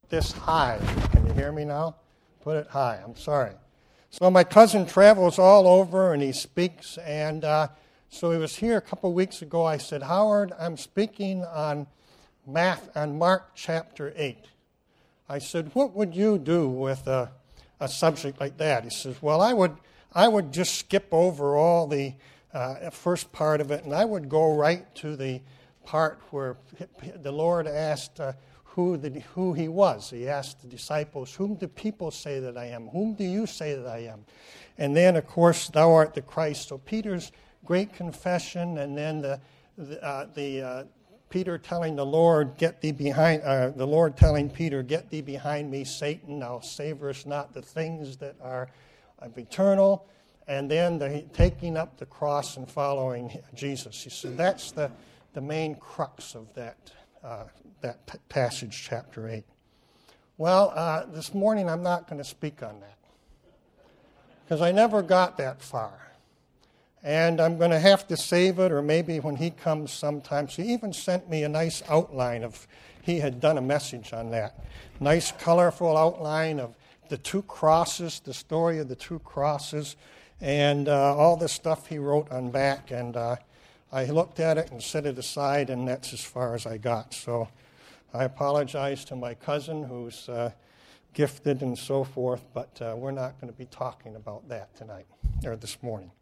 this high. Can you hear me now? Put it high. I'm sorry. So my cousin travels all over and he speaks, and so he was here a couple weeks ago. I said, Howard, I'm speaking on Mark chapter 8. I said, what would you do with a subject like that? He says, well, I would just skip over all the first part of it, and I would go right to the part where the Lord asked who he was. He asked the disciples, whom do people say that I am? Whom do you say that I am? And then, of course, thou art the Christ. So Peter's great confession, and then the Peter telling the Lord, get thee behind, the Lord telling Peter, get thee behind me, Satan, thou savorest not the things that are of eternal. And then the taking up the cross and following Jesus. He said that's the main crux of that passage, chapter 8. Well, this morning I'm not going to speak on that because I never got that far. And I'm going to have to save it, or maybe when he comes sometime. So he even sent me a nice outline of, he had done a message on that. Nice, colorful outline of the two crosses, the story of the two crosses, and all the stuff he wrote on back. And I looked at it and set it aside, and that's as far as I got. So I apologize to my cousin who's gifted and so forth, but we're not going to be talking about that tonight, or this morning.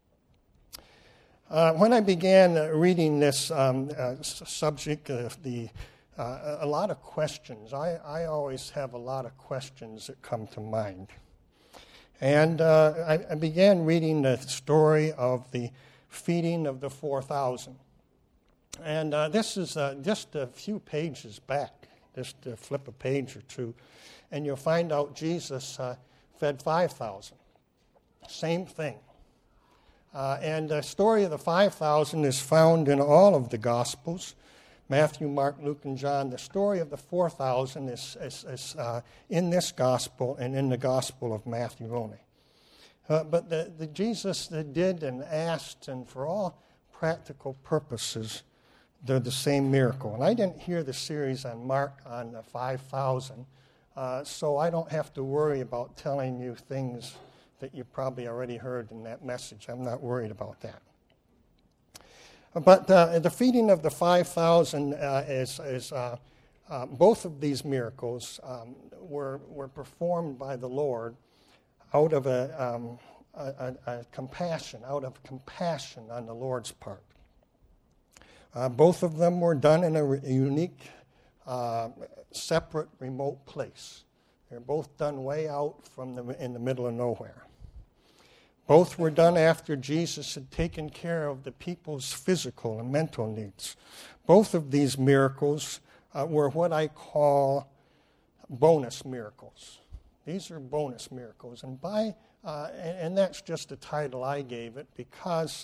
When I began reading this subject, a lot of questions. I always have a lot of questions that come to mind. And I began reading the story of the feeding of the 4,000. And this is just a few pages back, just flip a page or two, and you'll find out Jesus fed 5,000. Same thing. And the story of the 5,000 is found in all of the Gospels, Matthew, Mark, Luke, and John. The story of the 4,000 is in this Gospel and in the Gospel of Matthew only. But the Jesus that did and asked, and for all practical purposes, they're the same miracle. And I didn't hear the series on Mark on the 5,000, so I don't have to worry about telling you things that you probably already heard in that message. I'm not worried about that. But the feeding of the 5,000 is both of these miracles were performed by the Lord out of a compassion, on the Lord's part. Both of them were done in a unique, separate, remote place. They're both done way out in the middle of nowhere. Both were done after Jesus had taken care of the people's physical and mental needs. Both of these miracles were what I call bonus miracles. These are bonus miracles, and and that's just the title I gave it because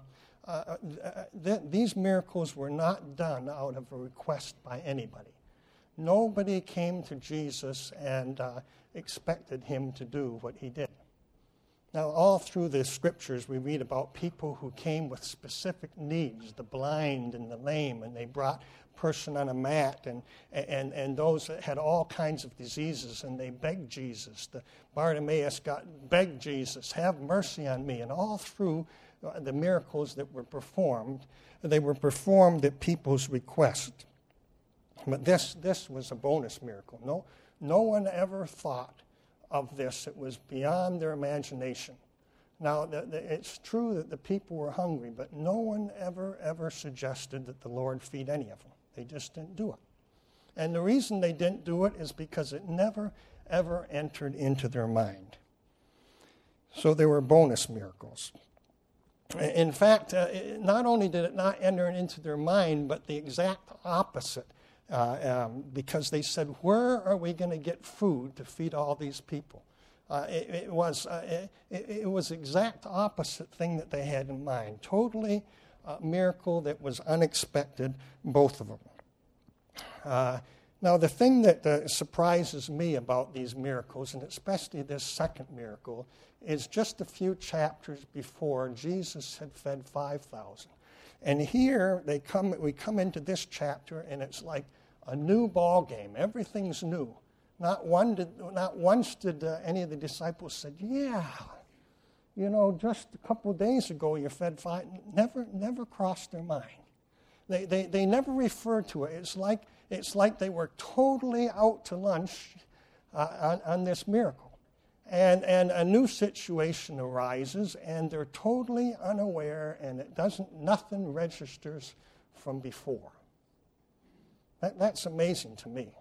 these miracles were not done out of a request by anybody. Nobody came to Jesus and expected him to do what he did. Now, all through the scriptures, we read about people who came with specific needs, the blind and the lame, and they brought a person on a mat, and those that had all kinds of diseases, and they begged Jesus. The Bartimaeus begged Jesus, have mercy on me. And all through the miracles that were performed, they were performed at people's request. But this was a bonus miracle. No one ever thought of this. It was beyond their imagination. Now, it's true that the people were hungry, but no one ever suggested that the Lord feed any of them. They just didn't do it. And the reason they didn't do it is because it never, ever entered into their mind. So they were bonus miracles. In fact, not only did it not enter into their mind, but the exact opposite. Because they said, where are we going to get food to feed all these people? It was the exact opposite thing that they had in mind. Totally a miracle that was unexpected, both of them. Now, the thing that surprises me about these miracles, and especially this second miracle, is just a few chapters before Jesus had fed 5,000. And here we come into this chapter, and it's like a new ball game. Everything's new. Not once did any of the disciples said, yeah, just a couple of days ago you fed 5. Never crossed their mind. They never referred to it. It's like they were totally out to lunch on this miracle. And a new situation arises, and they're totally unaware, and nothing registers from before. That's amazing to me.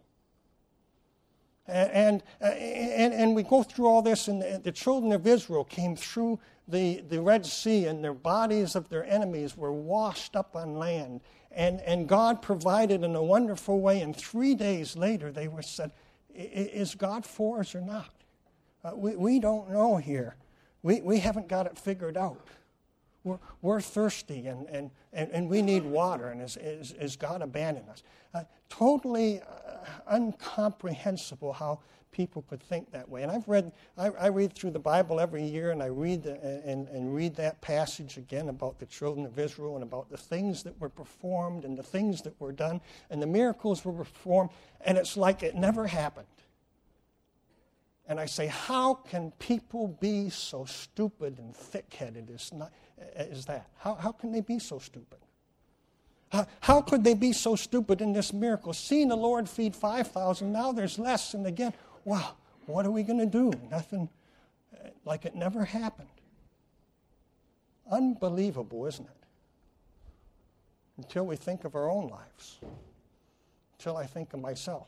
And we go through all this, and the children of Israel came through the Red Sea, and their bodies of their enemies were washed up on land. And God provided in a wonderful way, and 3 days later they were said, is God for us or not? We don't know here. We haven't got it figured out. We're thirsty and we need water, and is God abandoned us? Totally incomprehensible how people could think that way. And I read through the Bible every year, and I read read that passage again about the children of Israel and about the things that were performed and the things that were done and the miracles were performed, and it's like it never happened. And I say, how can people be so stupid and thick-headed as that? How can they be so stupid? How could they be so stupid in this miracle? Seeing the Lord feed 5,000, now there's less, and again, wow, what are we going to do? Nothing, like it never happened. Unbelievable, isn't it? Until we think of our own lives. Until I think of myself.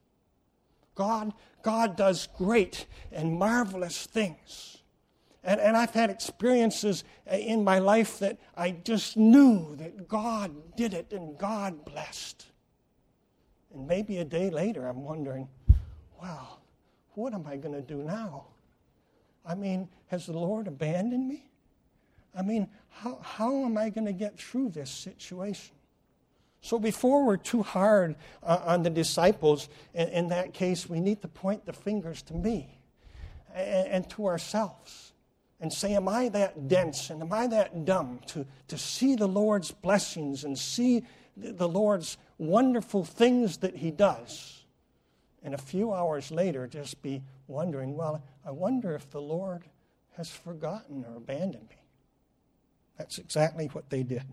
God does great and marvelous things. And I've had experiences in my life that I just knew that God did it and God blessed. And maybe a day later I'm wondering, wow, what am I going to do now? I mean, has the Lord abandoned me? I mean, how am I going to get through this situation? So before we're too hard on the disciples, in that case, we need to point the fingers to me and to ourselves and say, am I that dense and am I that dumb to see the Lord's blessings and see the Lord's wonderful things that He does? And a few hours later, just be wondering, well, I wonder if the Lord has forgotten or abandoned me. That's exactly what they did.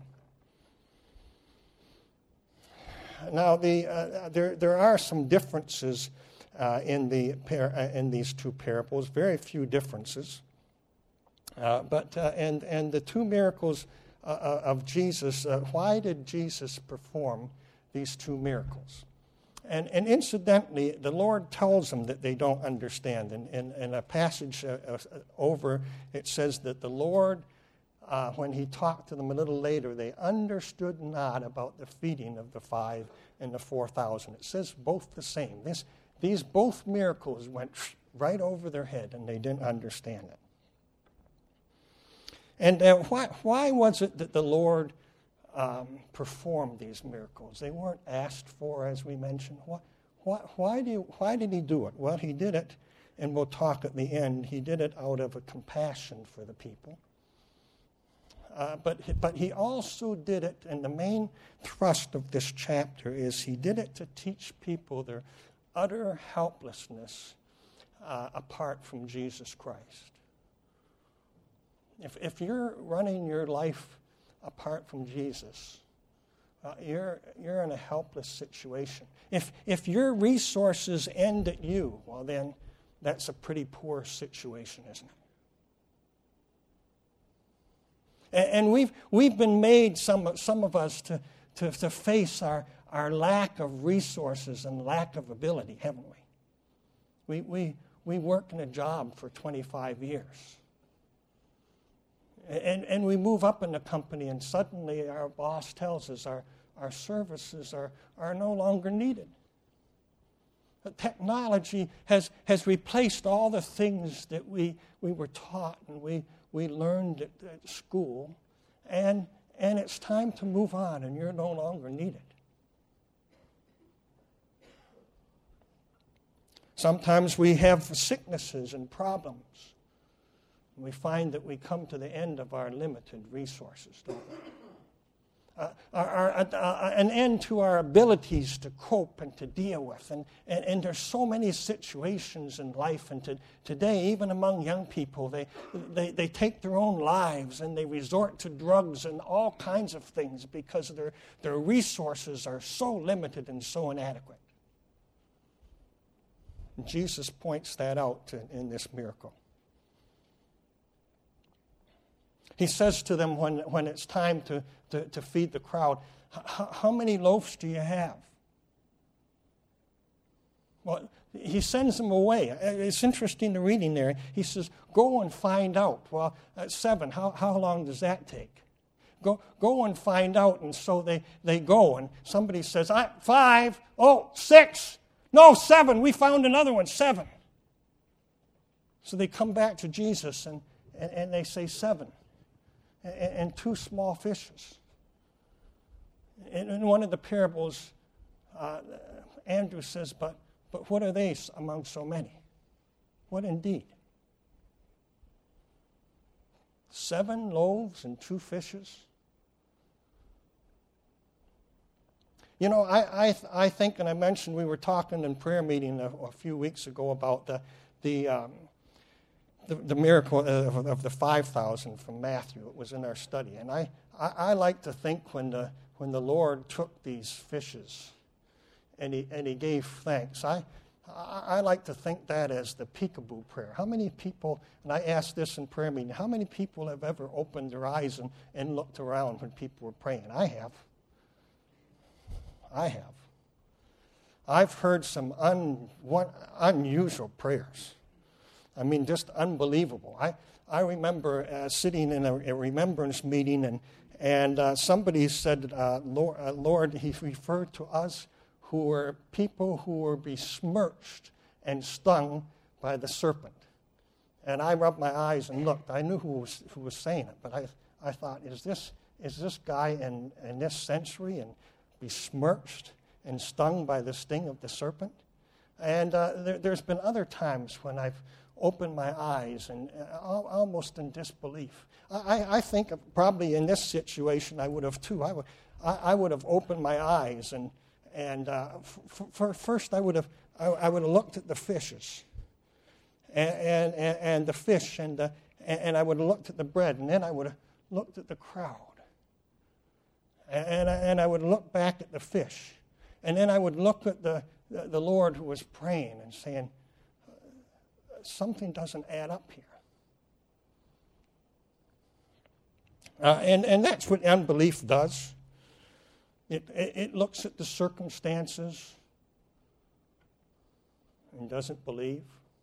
Now, there are some differences in these two parables. Very few differences, but the two miracles of Jesus. Why did Jesus perform these two miracles? And incidentally, the Lord tells them that they don't understand. In a passage over, it says that the Lord, when He talked to them a little later, they understood not about the feeding of the 5 and the 4,000. It says both the same. These both miracles went right over their head, and they didn't understand it. And why was it that the Lord performed these miracles? They weren't asked for, as we mentioned. Why did He do it? Well, He did it, and we'll talk at the end, He did it out of a compassion for the people. But He also did it, and the main thrust of this chapter is He did it to teach people their utter helplessness apart from Jesus Christ. If you're running your life apart from Jesus, you're in a helpless situation. If your resources end at you, well then that's a pretty poor situation, isn't it? And we've been made, some of us, to face our lack of resources and lack of ability, haven't we? We work in a job for 25 years. And we move up in the company, and suddenly our boss tells us our services are no longer needed. Technology has replaced all the things that we were taught and we learned at school, and it's time to move on, and you're no longer needed. Sometimes we have sicknesses and problems. We find that we come to the end of our limited resources, don't we? an end to our abilities to cope and to deal with. And there's so many situations in life, and today, even among young people, they take their own lives and they resort to drugs and all kinds of things because their resources are so limited and so inadequate. And Jesus points that out in this miracle. He says to them when it's time to feed the crowd, how many loaves do you have? Well, he sends them away. It's interesting the reading there. He says, go and find out. Well, 7, how long does that take? Go and find out. And so they go, and somebody says, 5, 6, no, 7, we found another one, 7. So they come back to Jesus, and they say 7. And 2 small fishes. In one of the parables, Andrew says, but what are they among so many? What indeed? 7 loaves and 2 fishes? You know, I think, and I mentioned we were talking in prayer meeting a few weeks ago about the miracle of the 5,000 from Matthew. It was in our study. And I like to think when the Lord took these fishes and he gave thanks, I like to think that as the peekaboo prayer. How many people, and I asked this in prayer meeting, how many people have ever opened their eyes and looked around when people were praying? I have. I've heard some unusual prayers. I mean, just unbelievable. I remember sitting in a remembrance meeting, and somebody said, Lord, he referred to us who were people who were besmirched and stung by the serpent. And I rubbed my eyes and looked. I knew who was saying it, but I thought, is this guy in this century and besmirched and stung by the sting of the serpent? And there's been other times when I've opened my eyes and almost in disbelief. I think probably in this situation I would have too. I would have opened my eyes and first I would have looked at the fishes and the fish and I would have looked at the bread, and then I would have looked at the crowd and I would look back at the fish, and then I would look at the Lord who was praying and saying, something doesn't add up here. And that's what unbelief does. It looks at the circumstances and doesn't believe.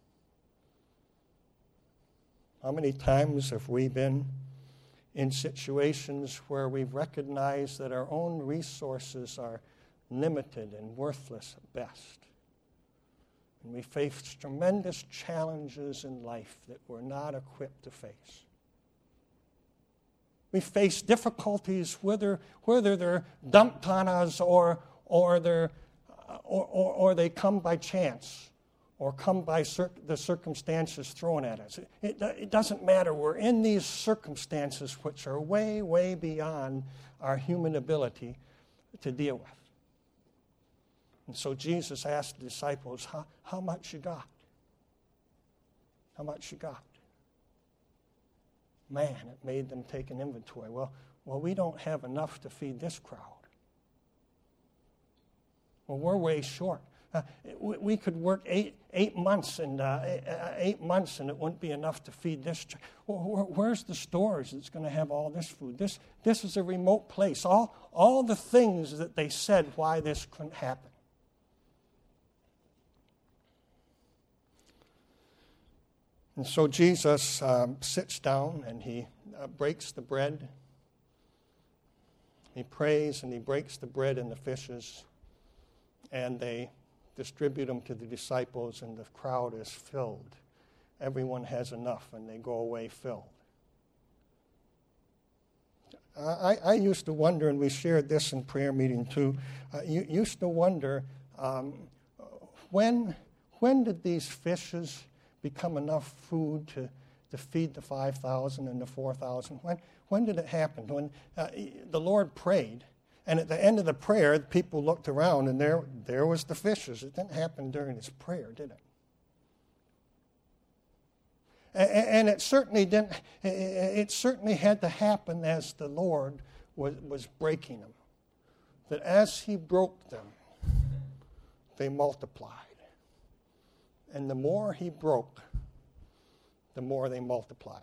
How many times have we been in situations where we've recognized that our own resources are limited and worthless at best? And we face tremendous challenges in life that we're not equipped to face. We face difficulties whether they're dumped on us or they come by chance or come by the circumstances thrown at us. It doesn't matter. We're in these circumstances which are way, way beyond our human ability to deal with. And so Jesus asked the disciples, how much you got? How much you got? Man, it made them take an inventory. Well, we don't have enough to feed this crowd. Well, we're way short. We could work eight months and it wouldn't be enough to feed this. Well, where's the stores that's going to have all this food? This is a remote place. All the things that they said why this couldn't happen. And so Jesus sits down and he breaks the bread. He prays and he breaks the bread and the fishes, and they distribute them to the disciples, and the crowd is filled. Everyone has enough, and they go away filled. I used to wonder, and we shared this in prayer meeting too, used to wonder when did these fishes become enough food to to feed the 5,000 and the 4,000? When did it happen? When the Lord prayed, and at the end of the prayer, the people looked around, and there was the fishes. It didn't happen during his prayer, did it? And it certainly didn't. It certainly had to happen as the Lord was breaking them. That as he broke them, they multiplied. And the more he broke, the more they multiplied.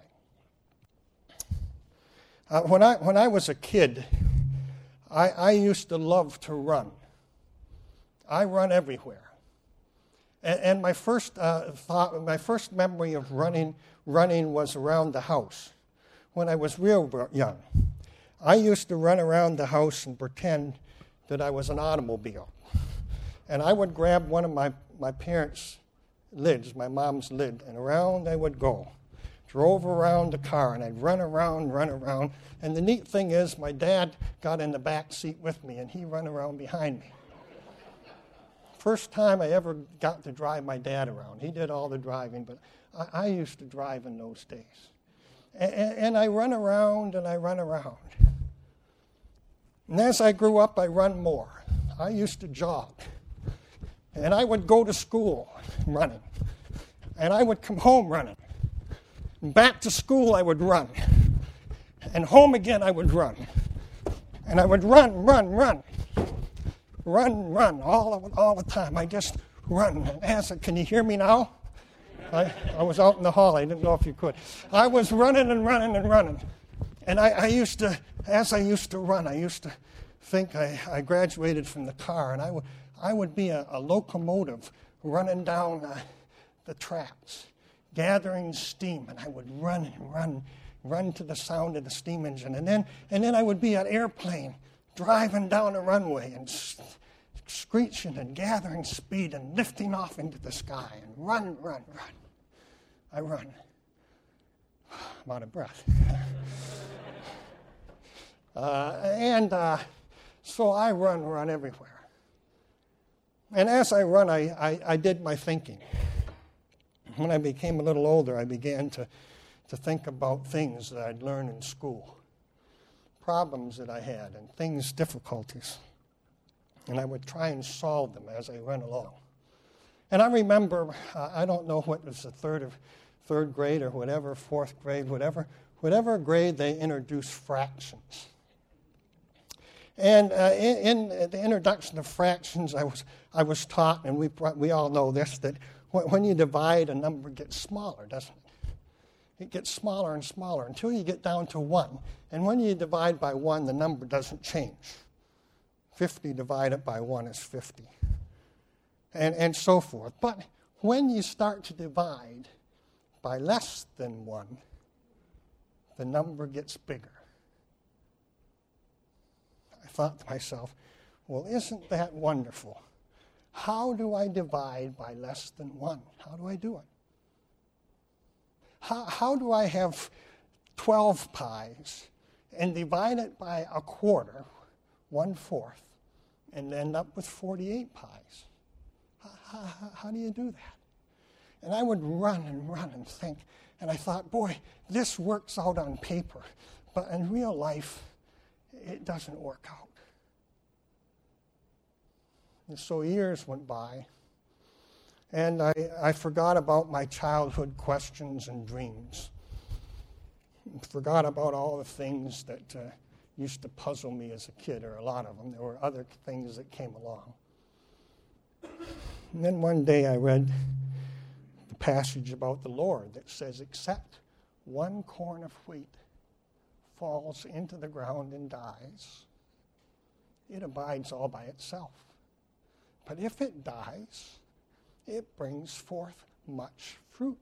When I was a kid, I used to love to run. I run everywhere. And my first my first memory of running was around the house when I was real young. I used to run around the house and pretend that I was an automobile. And I would grab one of my parents' lids, my mom's lid, and around I would go. Drove around the car, and I'd run around. And the neat thing is, my dad got in the back seat with me, and he ran around behind me. First time I ever got to drive my dad around. He did all the driving, but I used to drive in those days. And I run around. And as I grew up, I run more. I used to jog. And I would go to school running. And I would come home running. Back to school, I would run. And home again, I would run. And I would run all the time. I just run. And can you hear me now? I was out in the hall. I didn't know if you could. I was running. And I used to run, I used to think I graduated from the car, and I would be a locomotive running down the tracks, gathering steam, and I would run to the sound of the steam engine, and then I would be an airplane driving down a runway and screeching and gathering speed and lifting off into the sky and run. I run. I'm out of breath. So I run everywhere. And as I run, I did my thinking. When I became a little older, I began to think about things that I'd learned in school, problems that I had, and difficulties. And I would try and solve them as I went along. And I remember, I don't know what was the third grade or whatever, fourth grade, whatever grade they introduced fractions. And in the introduction of fractions, I was taught, and we all know this, that when you divide, a number gets smaller, doesn't it? It gets smaller and smaller until you get down to 1. And when you divide by 1, the number doesn't change. 50 divided by 1 is 50. And so forth. But when you start to divide by less than 1, the number gets bigger. I thought to myself, well, isn't that wonderful? How do I divide by less than 1? How do I do it? How do I have 12 pies and divide it by a quarter, 1/4, and end up with 48 pies? How do you do that? And I would run and think, and I thought, boy, this works out on paper, but in real life, it doesn't work out. And so years went by, and I forgot about my childhood questions and dreams. I forgot about all the things that used to puzzle me as a kid, or a lot of them. There were other things that came along. And then one day I read the passage about the Lord that says, except one corn of wheat falls into the ground and dies, it abides all by itself. But if it dies, it brings forth much fruit.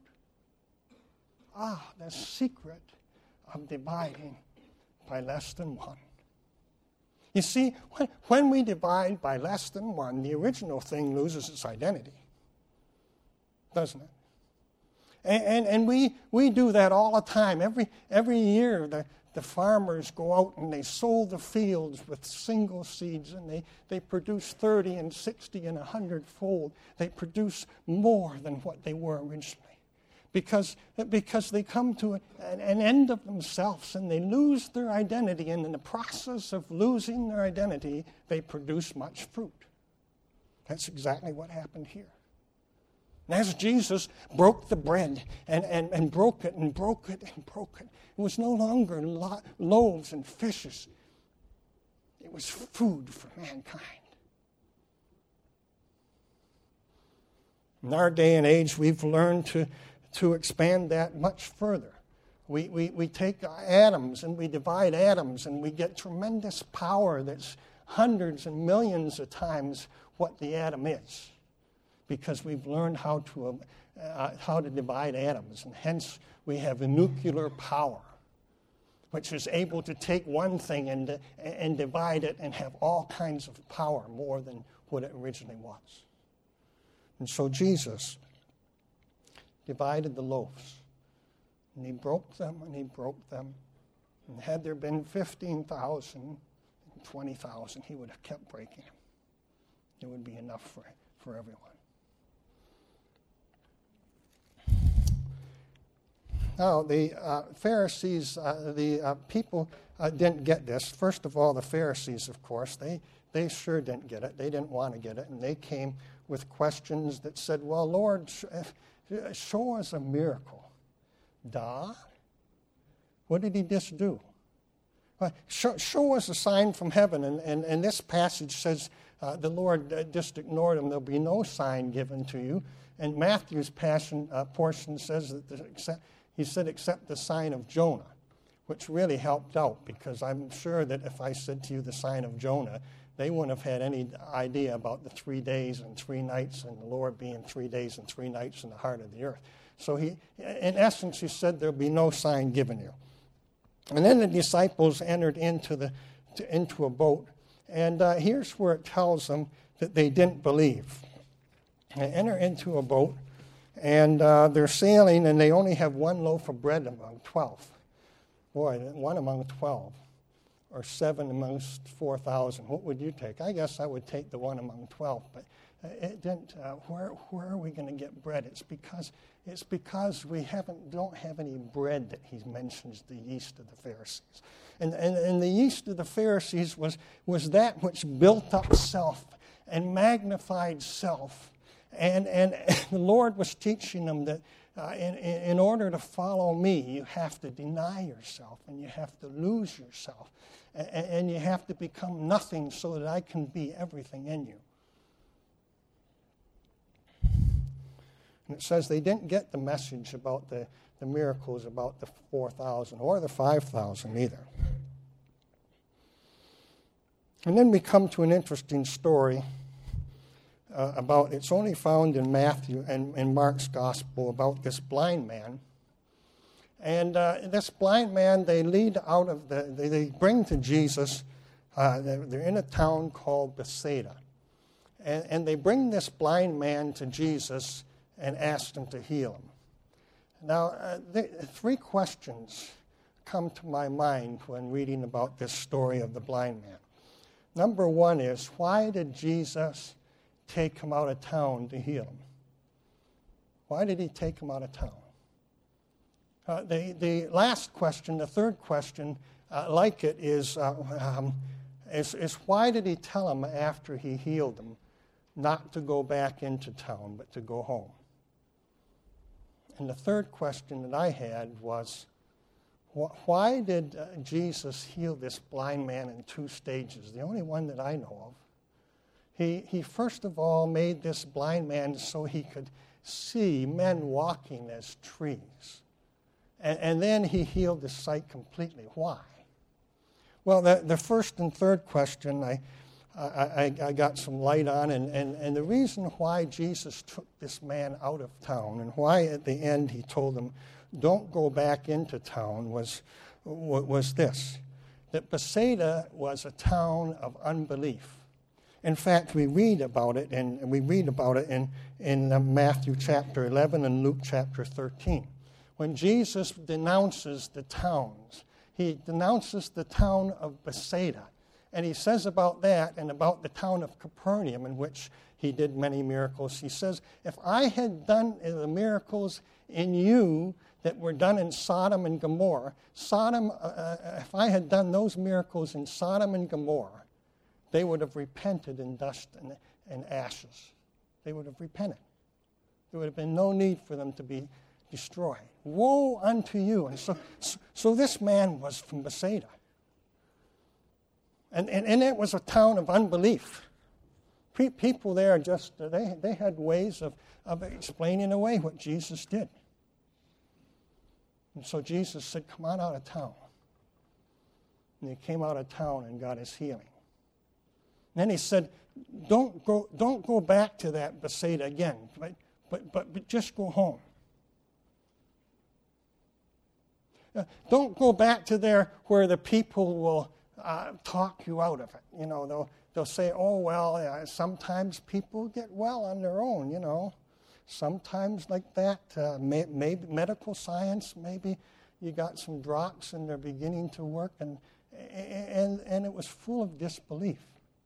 The secret of dividing by less than 1. You see, when we divide by less than 1, the original thing loses its identity, doesn't it? And we do that all the time. Every year, the farmers go out and they sow the fields with single seeds, and they produce 30 and 60 and 100-fold. They produce more than what they were originally, because they come to an end of themselves and they lose their identity. And in the process of losing their identity, they produce much fruit. That's exactly what happened here. And as Jesus broke the bread and broke it and broke it and broke it, it was no longer loaves and fishes. It was food for mankind. In our day and age, we've learned to expand that much further. We take atoms and we divide atoms and we get tremendous power that's hundreds and millions of times what the atom is, because we've learned how to divide atoms, and hence we have a nuclear power, which is able to take one thing and divide it and have all kinds of power, more than what it originally was. And so Jesus divided the loaves, and he broke them and he broke them. And had there been 15,000, 20,000, he would have kept breaking them. It would be enough for everyone. Now, the Pharisees, the people didn't get this. First of all, the Pharisees, of course, they sure didn't get it. They didn't want to get it. And they came with questions that said, well, Lord, show us a miracle. Duh. What did he just do? Show us a sign from heaven. And this passage says the Lord just ignored them. There'll be no sign given to you. And Matthew's portion says that he said, except the sign of Jonah, which really helped out, because I'm sure that if I said to you the sign of Jonah, they wouldn't have had any idea about the 3 days and 3 nights and the Lord being 3 days and 3 nights in the heart of the earth. So in essence, he said there'll be no sign given you. And then the disciples entered into a boat, and here's where it tells them that they didn't believe. They enter into a boat, and they're sailing, and they only have one loaf of bread among 12. Boy, 1 among 12, or 7 amongst 4,000. What would you take? I guess I would take the 1 among 12, but it didn't. Where are we going to get bread? It's because we don't have any bread that he mentions the yeast of the Pharisees, and the yeast of the Pharisees was that which built up self and magnified self. And the Lord was teaching them that in order to follow me, you have to deny yourself, and you have to lose yourself, and you have to become nothing so that I can be everything in you. And it says they didn't get the message about the miracles about the 4,000 or the 5,000 either. And then we come to an interesting story about, it's only found in Matthew and in Mark's gospel, about this blind man. And this blind man, they bring to Jesus. They're in a town called Bethsaida. And they bring this blind man to Jesus and ask him to heal him. Now, 3 questions come to my mind when reading about this story of the blind man. Number 1 is, why did Jesus take him out of town to heal him? Why did he take him out of town? The last question, the third question, like it, is why did he tell him after he healed him not to go back into town, but to go home? And the third question that I had was, why did Jesus heal this blind man in 2 stages? The only one that I know of. He first of all made this blind man so he could see men walking as trees. And then he healed his sight completely. Why? Well, the first and third question I got some light on, and the reason why Jesus took this man out of town and why at the end he told him, don't go back into town, was this, that Bethsaida was a town of unbelief. In fact, we read about it in Matthew chapter 11 and Luke chapter 13. When Jesus denounces the towns, he denounces the town of Bethsaida. And he says about that and about the town of Capernaum, in which he did many miracles. He says, if I had done the miracles in you that were done in Sodom and Gomorrah, if I had done those miracles in Sodom and Gomorrah, they would have repented in dust and ashes. They would have repented. There would have been no need for them to be destroyed. Woe unto you. And so this man was from Bethsaida. And it was a town of unbelief. People there just, they had ways of explaining away what Jesus did. And so Jesus said, come on out of town. And he came out of town and got his healing. And then he said, don't go back to that Bethsaida again, but just go home. Don't go back to there where the people will talk you out of it. You know, they'll say, oh, well, sometimes people get well on their own, you know. Sometimes like that, maybe medical science, maybe you got some drops and they're beginning to work, and it was full of disbelief.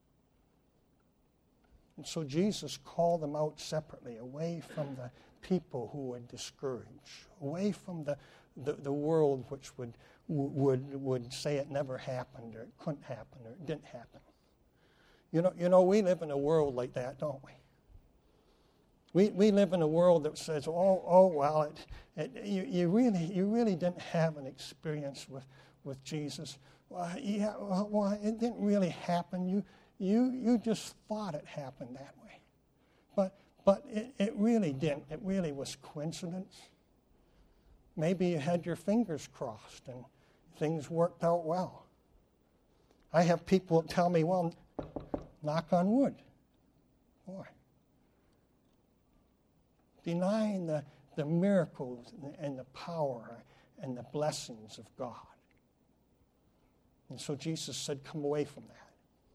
And so Jesus called them out separately, away from the people who would discourage, away from the world which would say it never happened, or it couldn't happen, or it didn't happen. You know, we live in a world like that, don't we? We live in a world that says, well, you really didn't have an experience with Jesus. Well, it didn't really happen. You just thought it happened that way. But it really didn't. It really was coincidence. Maybe you had your fingers crossed and things worked out well. I have people tell me, well, knock on wood. Boy. Denying the miracles and the power and the blessings of God. And so Jesus said, come away from that.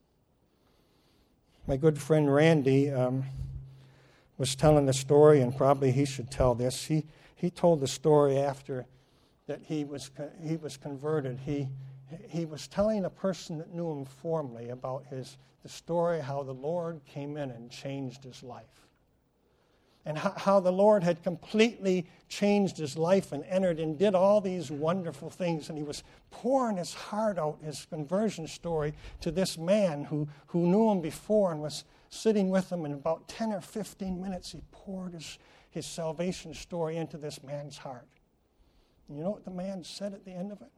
My good friend Randy was telling the story, and probably he should tell this. He told the story after that he was converted. He was telling a person that knew him formerly about the story how the Lord came in and changed his life. And how the Lord had completely changed his life and entered and did all these wonderful things. And he was pouring his heart out, his conversion story, to this man who knew him before and was sitting with him. In about 10 or 15 minutes, he poured his salvation story into this man's heart. And you know what the man said at the end of it?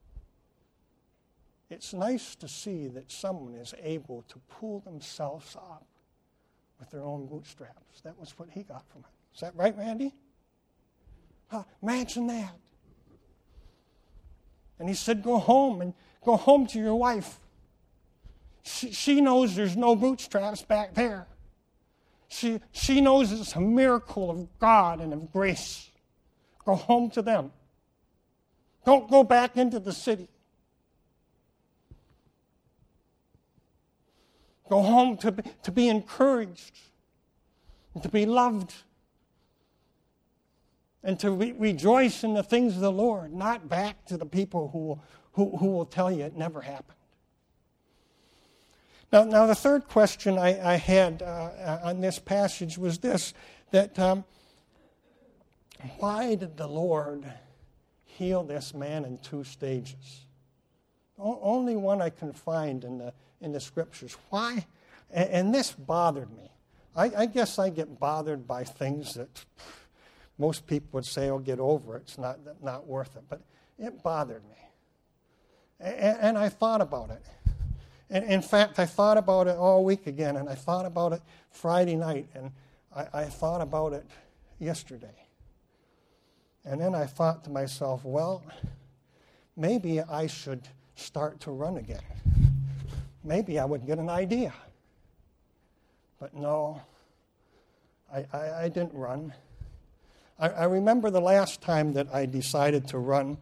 It's nice to see that someone is able to pull themselves up with their own bootstraps. That was what he got from it. Is that right, Randy? Imagine that. And he said, go home to your wife. She knows there's no bootstraps back there. She knows it's a miracle of God and of grace. Go home to them. Don't go back into the city. Go home to be encouraged and to be loved and to rejoice in the things of the Lord, not back to the people who will tell you it never happened. Now the third question I had on this passage was this, that why did the Lord heal this man in 2 stages? Only one I can find in the Scriptures. Why? And this bothered me. I guess I get bothered by things that most people would say, oh, get over it. It's not worth it. But it bothered me. And I thought about it. And in fact, I thought about it all week again, and I thought about it Friday night, and I thought about it yesterday. And then I thought to myself, well, maybe I should start to run again. Maybe I would get an idea. But no, I didn't run. I remember the last time that I decided to run.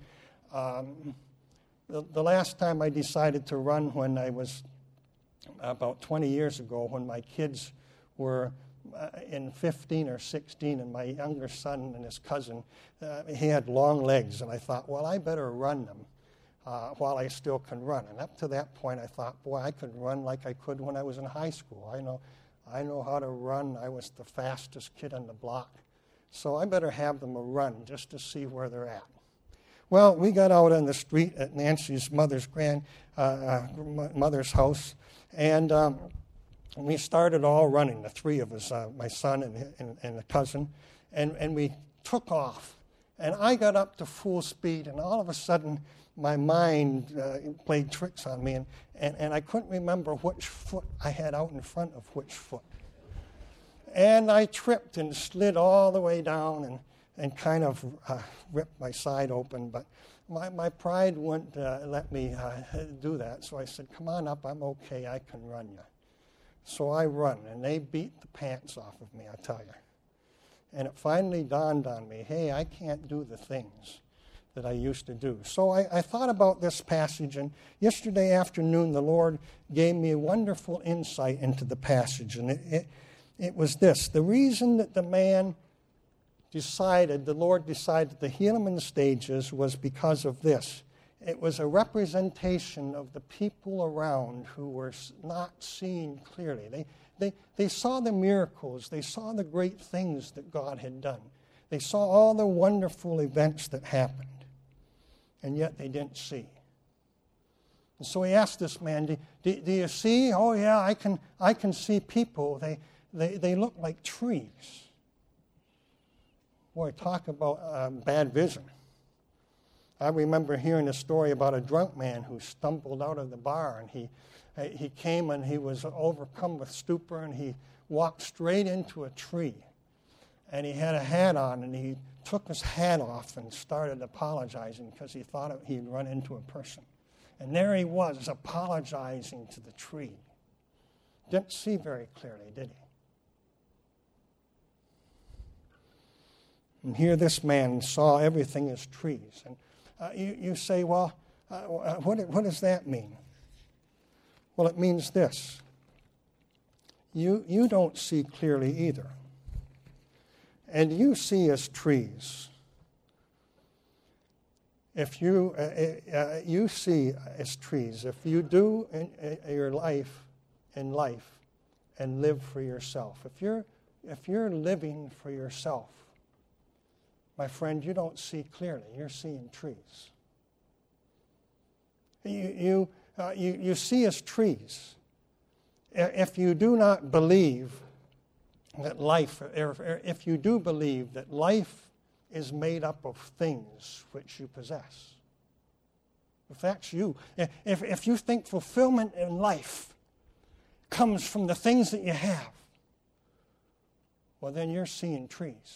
The last time I decided to run when I was about 20 years ago, when my kids were in 15 or 16, and my younger son and his cousin, he had long legs, and I thought, well, I better run them while I still can run. And up to that point, I thought, boy, I could run like I could when I was in high school. I know I know how to run. I was the fastest kid on the block. So I better have them a run just to see where they're at. Well, we got out on the street at Nancy's mother's mother's house, and we started all running, the three of us, my son and the cousin, and we took off. And I got up to full speed, and all of a sudden, my mind played tricks on me, and I couldn't remember which foot I had out in front of which foot. And I tripped and slid all the way down and kind of ripped my side open. But my pride wouldn't let me do that. So I said, come on up, I'm okay, I can run you. So I run, and they beat the pants off of me, I tell you. And it finally dawned on me, hey, I can't do the things that I used to do. So I thought about this passage, and yesterday afternoon the Lord gave me a wonderful insight into the passage, and it was this. The reason that the Lord decided to heal him in stages was because of this. It was a representation of the people around who were not seeing clearly. They saw the miracles. They saw the great things that God had done. They saw all the wonderful events that happened. And yet they didn't see. And so he asked this man, do you see? Oh, yeah, I can see people. They look like trees. Boy, talk about bad vision. I remember hearing a story about a drunk man who stumbled out of the bar, and he came and he was overcome with stupor, and he walked straight into a tree. And he had a hat on, and he took his hat off and started apologizing because he thought he'd run into a person. And there he was, apologizing to the tree. Didn't see very clearly, did he? And here this man saw everything as trees. And you say, well, what does that mean? Well, it means this. You don't see clearly either. And you see as trees. If you see as trees, if you do in your life and live for yourself, if you're living for yourself, my friend, you don't see clearly. You're seeing trees. You see as trees. If you do not believe that if you do believe that life is made up of things which you possess, if that's you, if you think fulfillment in life comes from the things that you have, well, then you're seeing trees.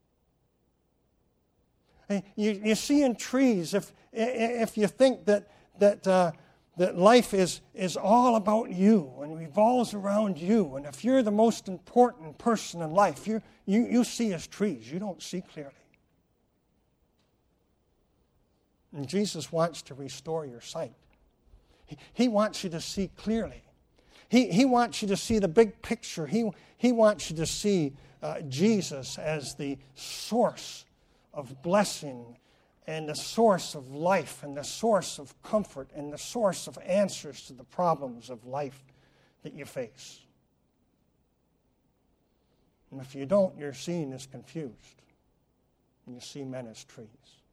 You see in trees if you think that life is all about you and revolves around you, and if you're the most important person in life, you see as trees. You don't see clearly. And Jesus wants to restore your sight. He wants you to see clearly. He wants you to see the big picture. He wants you to see Jesus as the source of blessing and the source of life and the source of comfort and the source of answers to the problems of life that you face. And if you don't, you're seen as confused. And you see men as trees.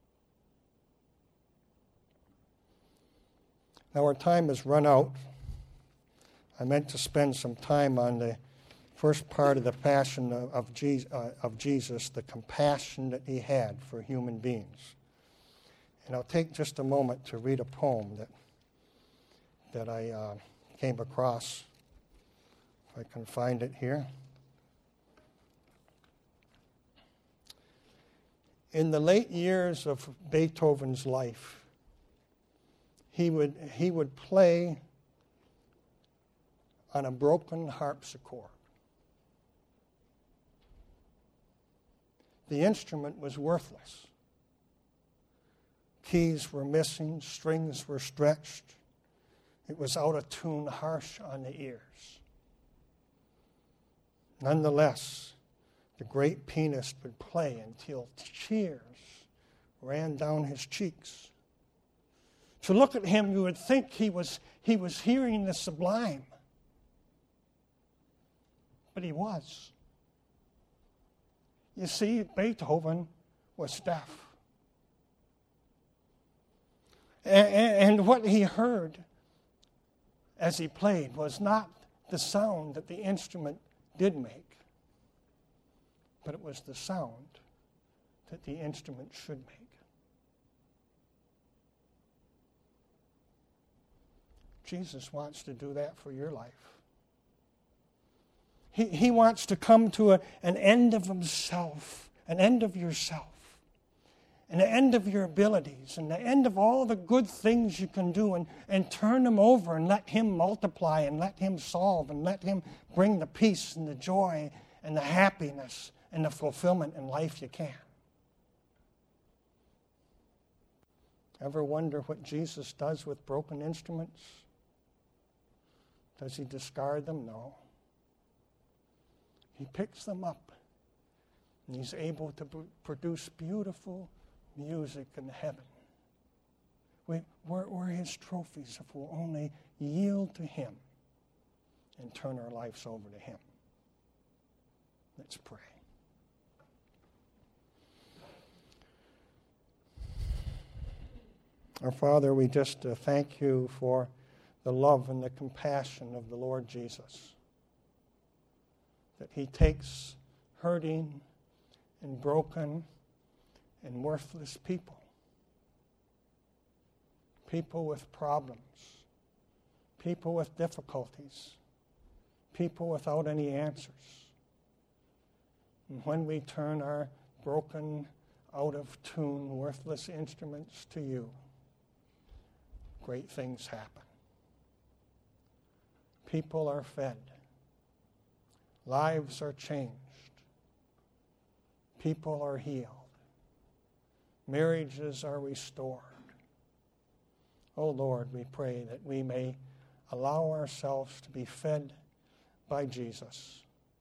Now our time has run out. I meant to spend some time on the first part of the passion of Jesus, the compassion that he had for human beings. And I'll take just a moment to read a poem that I came across, if I can find it here. In the late years of Beethoven's life, he would play on a broken harpsichord. The instrument was worthless. Keys were missing, strings were stretched. It was out of tune, harsh on the ears. Nonetheless, the great pianist would play until tears ran down his cheeks. To look at him, you would think he was hearing the sublime. but he was. You see, Beethoven was deaf. And what he heard as he played was not the sound that the instrument did make, but it was the sound that the instrument should make. Jesus wants to do that for your life. He wants to come to an end of himself, an end of yourself, an end of your abilities, and the end of all the good things you can do, and turn them over and let him multiply and let him solve and let him bring the peace and the joy and the happiness and the fulfillment in life you can. Ever wonder what Jesus does with broken instruments? Does he discard them? No. He picks them up, and he's able to produce beautiful music in heaven. We're his trophies if we'll only yield to him and turn our lives over to him. Let's pray. Our Father, we just thank you for the love and the compassion of the Lord Jesus, that he takes hurting and broken and worthless people with problems, people with difficulties, people without any answers. And when we turn our broken, out of tune, worthless instruments to you, great things happen. People are fed. Lives are changed. People are healed. Marriages are restored. Oh Lord, we pray that we may allow ourselves to be fed by Jesus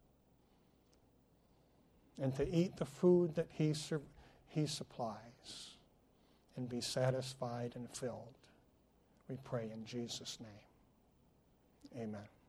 and to eat the food that he supplies and be satisfied and filled. We pray in Jesus' name. Amen.